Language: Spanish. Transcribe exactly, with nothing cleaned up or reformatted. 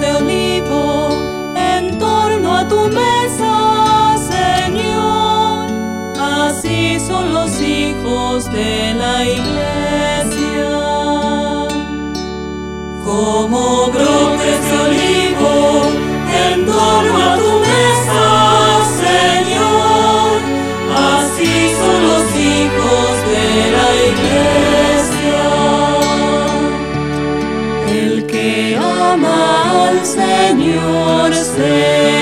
de olivo en torno a tu mesa, Señor. Así son los hijos de la iglesia. Como brotes de olivo en torno a tu mesa, Señor. Así son los hijos de la iglesia. El que ama al Señor se